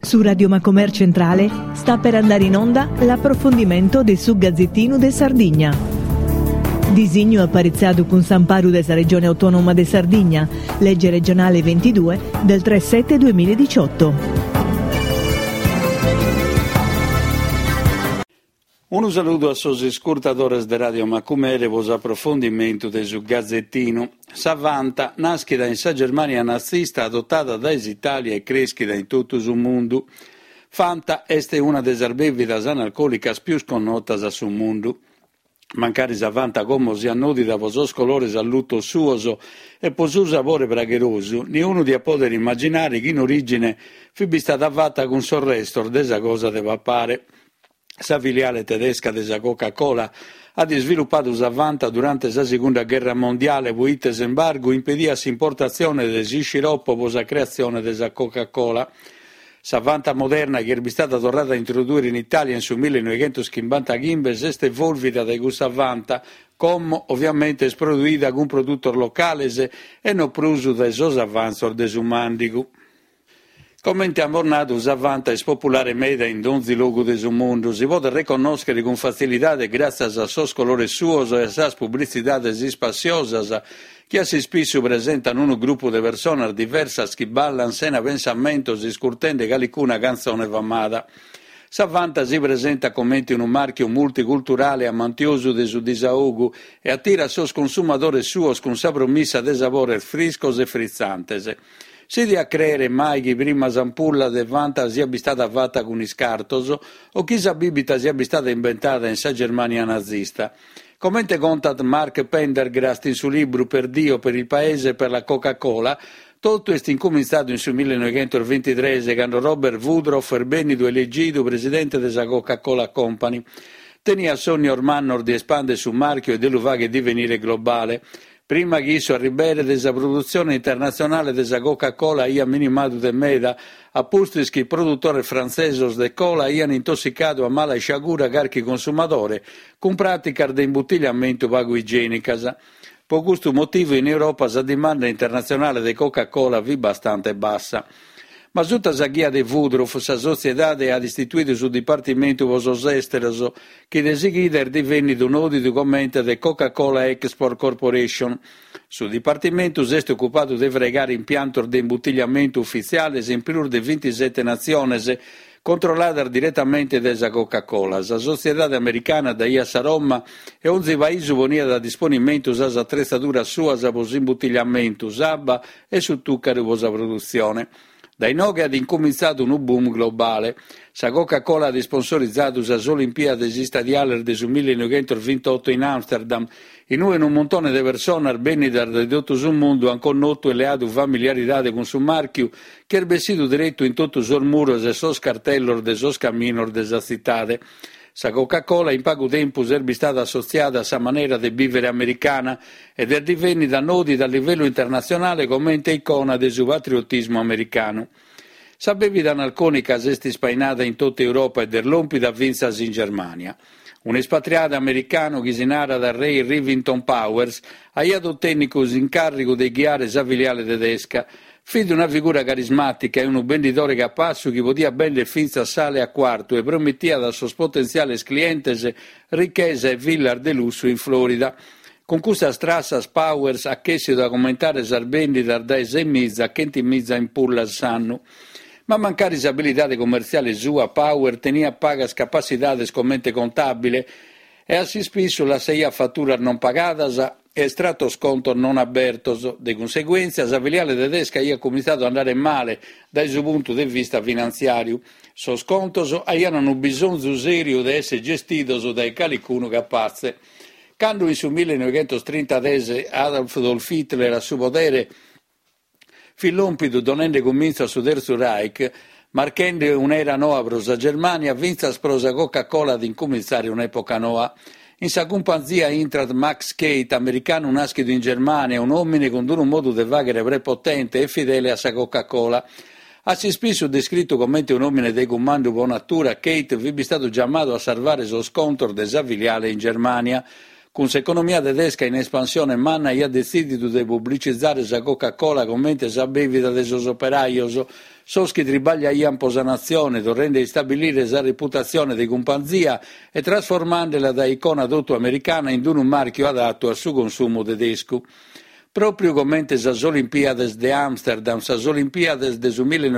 Su Radio Macomer Centrale sta per andare in onda l'approfondimento del su Gazzettino de Sardegna. Disegno apparizzato con San Paru della Regione Autonoma de Sardegna, legge regionale 22 del 3/7/2018. Un saluto a sosi scurtadores de Radio Macomer e vos approfondimento del su Gazzettino. Savanta, nascida in sa Germania nazista, adottata da Italia e crescida in tutto il mondo. Fanta este una delle bevidas analcolicas più sconnotas sul mondo. Mancari Savanta come si annodi da vosos colores al lutto suoso e po su sapore bragheroso, ni uno di a poter immaginare che in origine fu stata fatta con sorrestor desa cosa deve appare. Sa filiale tedesca della Coca-Cola ha sviluppato Savanta durante la seconda guerra mondiale, poiché l'embargo impedì l'importazione del sciroppo per la creazione della Coca-Cola. Savanta moderna, che è stata tornata a introdurre in Italia nel 1955, è evolvita da Savanta, come ovviamente è produita con un produttore locale e non pruso da esos avanzor desumandico. Come amornato, Savanta è popolare media in ogni luogo del mondo. Si può riconoscere con facilità grazie a sos colores suos e a sas pubblicitades spaziosas che si spesso presentano un gruppo di persone diverse che ballano senza pensamento scurtendo calicuna canzone famata. Savanta si presenta come un marchio multiculturale amantioso del suo disaogo e attira sos consumatori suos con sa promessa di sapore friscos e frizzantes. Si di a credere mai che prima l'ampulla de Fanta sia stata fatta con iscartoso o che la bibita sia stata inventata in sa Germania nazista. Come conta Mark Pendergrast in suo libro Per Dio, per il Paese e per la Coca-Cola, tutto è incominciato in 1923 quando Robert Woodruff è venuto elegito presidente della Coca-Cola Company. Tenia sogno ormannor di espandere sul marchio e di luvare divenire globale. Prima che isso arrivare della produzione internazionale della Coca-Cola ia minimato de meda, a postis che i produttori francesi de cola iano intossicato a mala sciagura carchi consumatori, con pratica di imbottigliamento vago igienicas. Per questo motivo in Europa la domanda internazionale di Coca-Cola vi bastante bassa. Ma tutta la guia di Woodruff, la società ha istituito sul Dipartimento Vosos Esteros, che da seguida divenne un audito commento di Coca-Cola Export Corporation. Sul Dipartimento si è occupato di fregare impianti di imbottigliamento ufficiali in più di 27 nazioni, controllata direttamente dalla Coca-Cola. La società americana da IAS a Roma e ogni paese poneva da disponimento la attrezzatura sua per l'imbottigliamento, sabba e su tucca di produzione. Dai Noga ad incominciato un boom globale. La Coca-Cola ha sponsorizzato le Olimpiadi stadiali del 1928 in Amsterdam. In un montone di persone venite da tutto il mondo hanno conosciuto e le hanno familiarità con il marchio che è vestito diretto in tutto il muro e sos cartello de sos camminor della città. La Coca-Cola in poco tempo è stata associata a sa maniera di vivere americana ed è divenuta nota a livello internazionale come icona del suo patriottismo americano. Sa bevida analconica è spainata in tutta Europa e dell'ompida vinzas in Germania. Un espatriato americano che si narra dal re Rivington Powers ha dato tecnico incarico di guiare la filiale tedesca. Figlio di una figura carismatica e un venditore capace che poteva vendere finza sale a quarto e prometteva ai suoi potenziali clienti ricchezza e villa de lusso in Florida. Con questa strassa Powers ha chiesto da commentare la vendita da 6 mesi a 20 mesi in pulla al sanno. Ma mancare abilità commerciali sua, Power tenia pagas capacitades commente contabile e assì spesso la seia fattura non pagadas e estratto sconto non apertos. Di conseguenza, la filiale tedesca ha cominciato ad andare male dal suo punto di vista finanziario. So scontos hanno bisogno serio di essere gestiti dai calicuno capace. Quando in 1930 Adolf Hitler a suo potere Filompido donende comincia su Terzo Reich, marcando un'era nuova per la Germania, vinse sprosa Coca-Cola ad incominciare un'epoca nuova. In sa compagnia intrat Max Kate, americano nascido in Germania, un uomo con un modo di vagare prepotente e fedele a sa Coca-Cola. Ha si spesso descritto come un uomo di comando buona natura, Kate vi è stato chiamato a salvare lo scontro della filiale in Germania. con l'economia tedesca in espansione manna ha deciso di pubblicizzare la Coca-Cola come la bevida dei suoi operai, che tribaglia in posa nazione, torrende stabilire la reputazione di compagnia e trasformandola da icona tutto americana in un marchio adatto al suo consumo tedesco. Proprio come le Olimpiadi di Amsterdam, le Olimpiadi del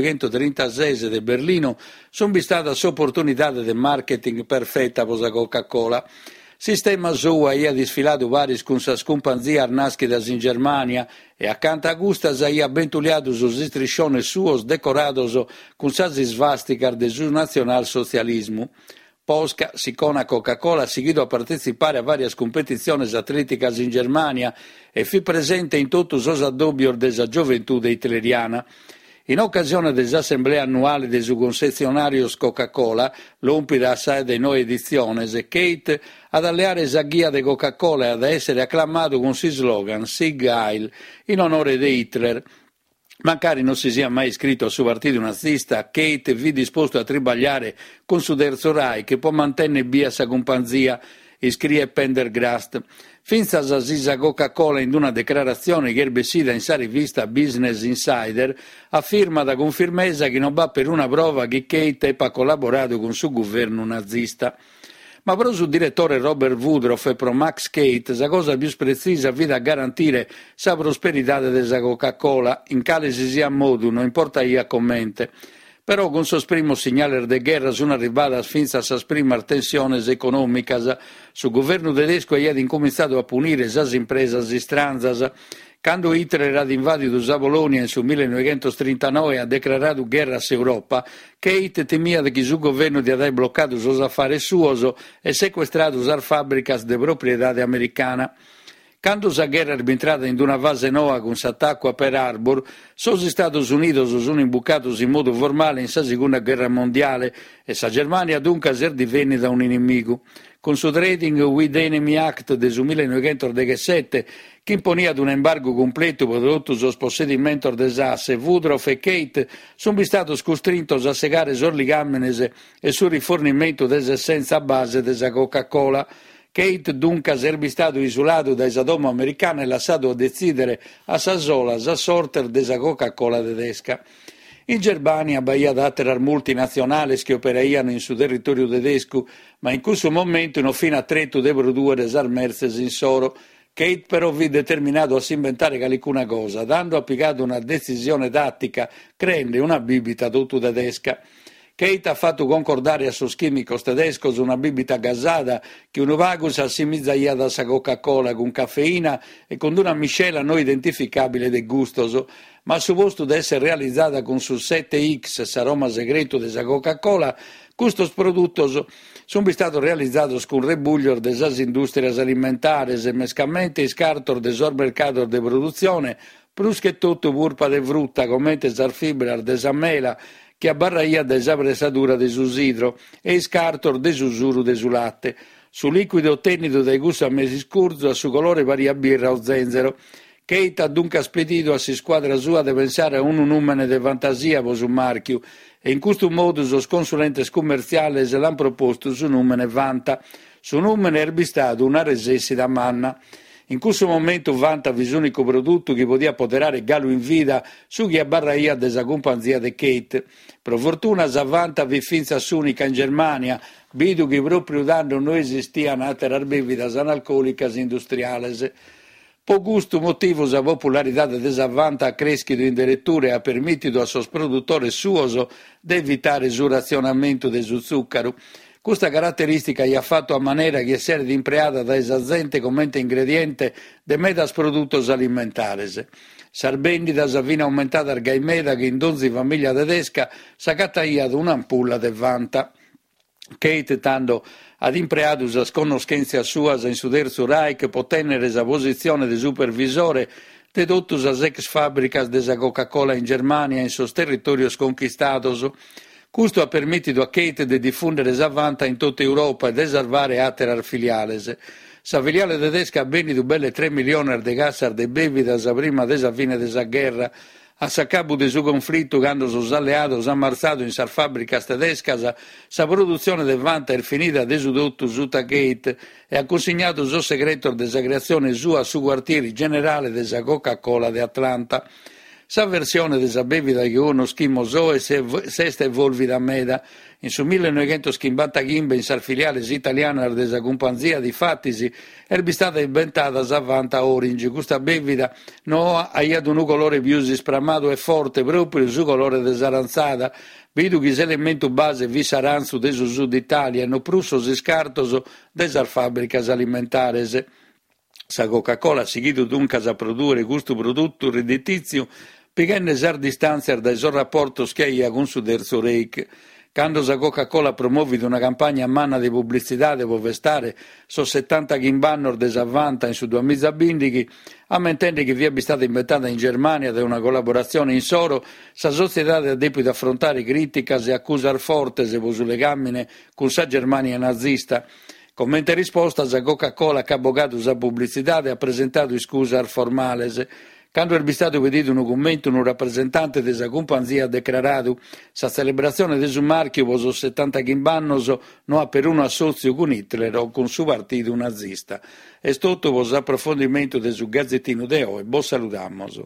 1936 di Berlino sono state l'opportunità di marketing perfetta per la Coca-Cola. Sistema suo ha disfilato vari con le compagnie nascite in Germania e accanto a queste ha bentuliato sui striscioni suoi decorati con le svastica del suo nazionalsocialismo. Posca, sicona Coca-Cola, ha seguito a partecipare a varie competizioni atletiche in Germania e fu presente in tutto i addobbi della gioventù hitleriana. In occasione dell'assemblea annuale dei concessionarios Coca-Cola, l'ompida assai di nuove edizioni, Kate ad alleare la ghia di Coca-Cola e ad essere acclamato con il slogan Sieg Heil in onore di Hitler. Magari non si sia mai iscritto al suo partito nazista, Kate vi disposto a tribagliare con su Terzo Reich che può mantenere via sa compagnia, iscrive Pendergrast. Finza Zasisa Coca-Cola in una dichiarazione che erbesida in sa rivista Business Insider afferma da confermesa che non va per una prova che Kate ha collaborato con suo governo nazista. Ma però sul direttore Robert Woodruff e pro Max Kate la cosa più precisa è da garantire la prosperità della Coca-Cola, in cale si sia modo, non importa io commente. Però con suo primo segnale di guerra sono arrivate finza a prime tensioni economiche. Sul governo tedesco ha incominciato a punire le imprese stranze. Quando Hitler era invadito la Polonia nel 1939 ha dichiarato guerra all'Europa, Kate temia che il suo governo di aver bloccato i suoi affari suoi e sequestrato le fabbriche di proprietà americana. Quando la guerra è entrata in una fase nuova con l'attacco a Pearl Harbor, gli Stati Uniti sono imbucati in modo formale in la seconda guerra mondiale e la Germania dunque si divenne da un nemico. Con il Trading with Enemy Act del 1917, che imponeva un embargo completo per tutto il possedimento delle asse, Woodruff e Kate sono stati costretti a segare i ligamenti e sul rifornimento delle essenze a base della Coca-Cola. Kate dunque è stato isolato dai domo americani e lasciato a decidere a sa sola la sorte della Coca-Cola tedesca. In Germania, Bahia d'atterar multinazionali che operavano in suo territorio tedesco, ma in questo momento non fino a tretto di produrre armerse in soro. Kate però vi determinato a si inventare qualcuna cosa, dando applicato una decisione tattica, creando una bibita tutto tedesca. Kate ha fatto concordare a sus chimicos tedescos una bibita gasata che un vagus assimizza da sa Coca-Cola con caffeina e con una miscela non identificabile de gustoso, ma al suo posto di essere realizzata con su 7X, s'aroma segreto della Coca-Cola, questi prodotti sono stati realizzati con rebuglio delle industrie alimentari e mescamente scarto del mercato di produzione, plus che tutto purpa de frutta, come la fibra della mela, che abbarraia della pressatura del susidro e scarto del susuru del latte. Su liquido ottenuto dai gusti a mesi scurzo, a su colore varia birra o zenzero. Kate ha dunque spedito a si squadra sua di pensare a un numero di fantasia per su marchio e in questo modo i consulenti commerciali se l'hanno proposto su numero vanta. Su numero è stato una resessi da manna. In questo momento vanta l'unico prodotto che poteva poterare Gallo in vita su chi abbarraia della compagnia di Kate. Per fortuna Zavanta vi finza unica in Germania, vedo che proprio danno non esistiano altre bevidas analcolicas industriali. Per questo motivo la popolarità di Zavanta ha cresciuto in direttura e ha permesso a suoi produttori suoi di evitare il razionamento del zucchero. Questa caratteristica gli ha fatto a maniera che sia impreata da aziende come ingrediente di medas prodotti alimentari. Sarbendita vina aumentata al gaimeda che in 11 famiglia tedesca s'accattaia ad un'ampulla de vanta. Kate tanto ad impreato la conoscenza sua in su Terzo Reich può tenere la posizione di supervisore di tutte le ex fabbricas della Coca-Cola in Germania in sus territorios conquistados. Questo ha permesso a Kate di diffondere la vanta in tutta Europa e di salvare altre filiali. La filiale tedesca ha venduto belle 3 milioni di cassar di bevidas prima della fine della guerra. A s'accabu di su conflitto, quando sos alleados han marzato in sar fabbricas tedescas, sa produzione de vanta è finita de su dotto Sutagate e ha consegnato so segreto de sa creazione sua su quartieri generale de sa Coca-Cola de Atlanta. Sa versione de sa bevida che uno schimo so e sesta evolvida meda. In su 1955 in sar filiales italiana de sa companzia di Fattisi è stata inventata sa Vanta Orange. Questa bevida no ha un colore più spramato e forte proprio il suo colore de saranzata. Vedo che l'elemento base vi saranzo de su sud Italia e no prusso si scartoso de sar fabbricas alimentares. Sa Coca-Cola seguito dunque a produrre questo prodotto redditizio perché sar distanza dai suo rapporto schiaia con su terzo Reich. Quando sa Coca-Cola promuovita una campagna a manna di pubblicità devo vestare so 70 gimbannor desavvanta in su 2015, ammettendo che vi è stata inventata in Germania da una collaborazione in soro, sa società debita affrontare criticas e accusar forte se vo sulle gammine con sa Germania nazista. Commenta risposta sa Coca-Cola che ha abogato sa pubblicità e ha presentato scusar formales. Quando è stato vedito un commento, un rappresentante della compagnia ha dichiarato sa celebrazione del suo marchio voso 70 anni non ha per uno assozio con Hitler o con suo partito nazista. È stato voso approfondimento del suo Gazzettino de oggi. Buon salutamos.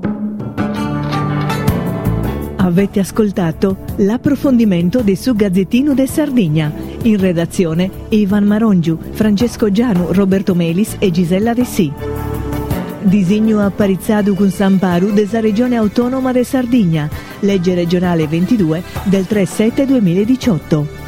Avete ascoltato l'approfondimento del suo Gazzettino de Sardegna. In redazione Ivan Marongiu, Francesco Gianu, Roberto Melis e Gisella De Sì. Disegno apparizzato con Samparu della Regione Autonoma de Sardegna, legge regionale 22 del 3/7/2018.